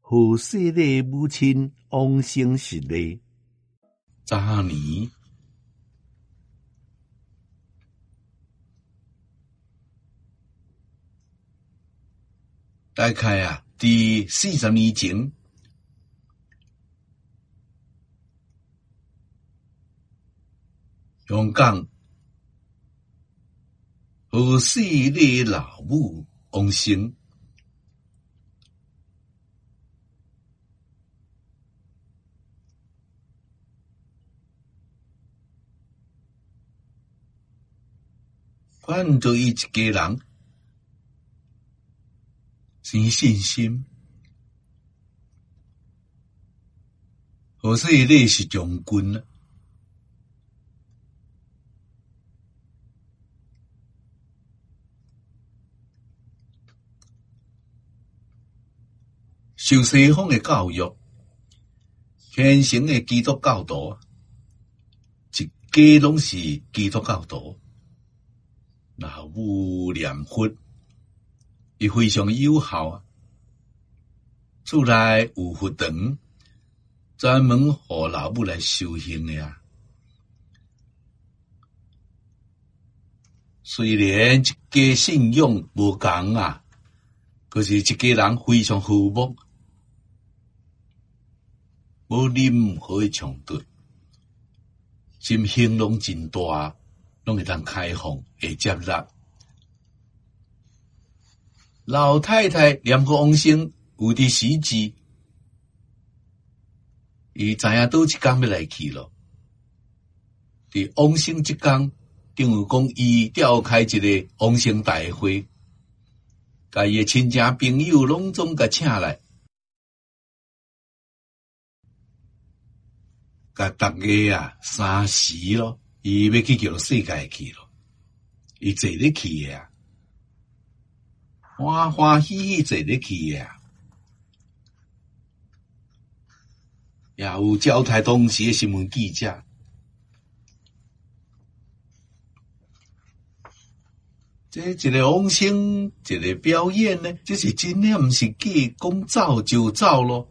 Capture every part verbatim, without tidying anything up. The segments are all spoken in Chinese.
何氏的母亲王姓氏呢？ 早年大概啊，第四十年前，香港何氏的老母王姓看到伊一家人生信心，何氏你是将军啊，受西方的教育，虔诚的基督教徒，一家拢是基督教徒。老母念佛，伊非常有效啊！厝内有佛堂，专门互老母来修行的啊。虽然一家信仰无同啊，可是一家人非常和睦，无任何的冲突，心胸拢真大。拢会当开放，会接纳。老太太念过往生有伫时节，伊知影倒一天要来去咯。伫往生即天，等于讲伊召开一个往生大会，甲伊诶亲戚朋友拢总甲请来，甲大家啊三时咯。伊要去叫世界去咯，伊坐咧去诶啊，欢欢喜喜坐咧去诶啊，也有招待当时诶新闻记者。这一个往生，一个表演呢，这是真诶，毋是假，讲走就走咯。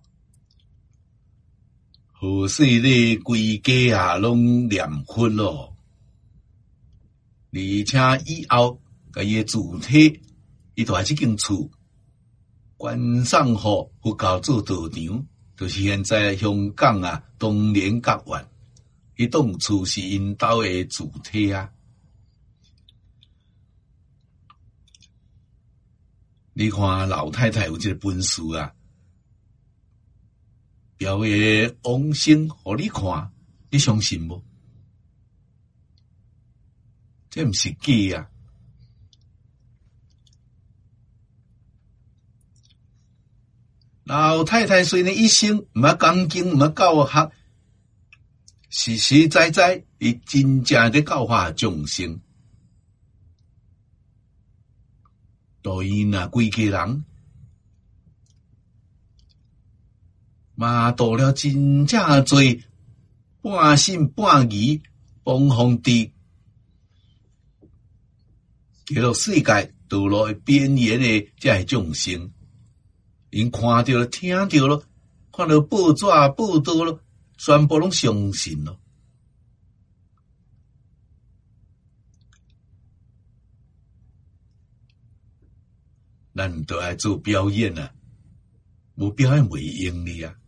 何氏咧，规家啊拢念佛咯，而且以后甲伊诶主体，伊就来即间厝，关上互佛教做道场，就是现在香港啊东联觉院，迄栋厝是因兜诶主体啊。你看老太太有即个本事啊！表演往生互你看，你相信无？这毋是假啊！老太太虽然一生毋捌讲经，毋捌教学，实实在在，伊真正伫教化众生。导因啊，规家人。嘛，度了真正侪半信半疑、帮皇帝记录世界道路的边缘的这些众生，因看到了、听到了，看到报纸报道了，全部拢相信了。咱都爱做表演啊，无表演袂用哩啊！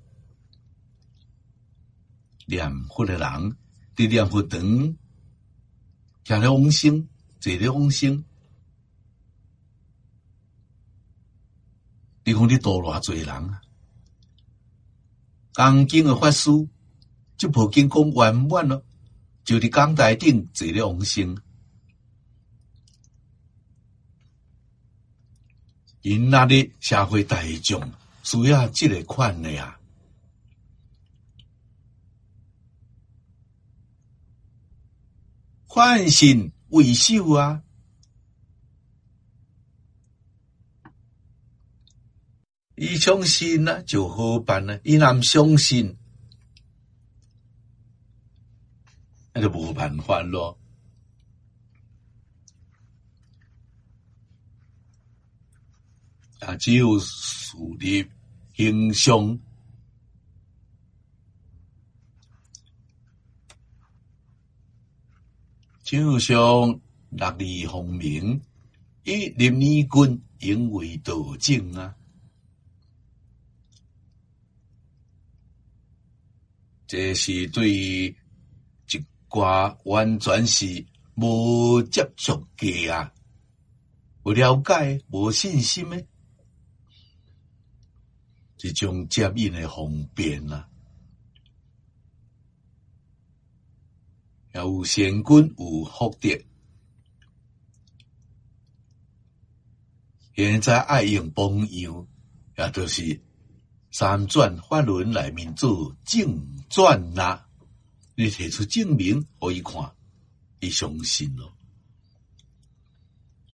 念佛的人，伫念佛堂，徛咧往生，坐咧往生。你讲你度偌侪人啊？讲经的法师，即部经讲圆满咯，就伫讲台顶坐咧往生。因那的社会大众需要即个款的啊。换信为首啊！伊相信啊，就好办啊；伊若毋相信，那就无办法咯。啊，只有树立形象。就像六字方明，以林义君引为道正啊。这是对于一寡完全是无接触嘅啊，无了解、无信心诶，一种接引诶方便啊。也有善君有福德，现在爱用榜样，也就是三转法轮内面做正转啦。你提出证明，互伊看，伊相信咯。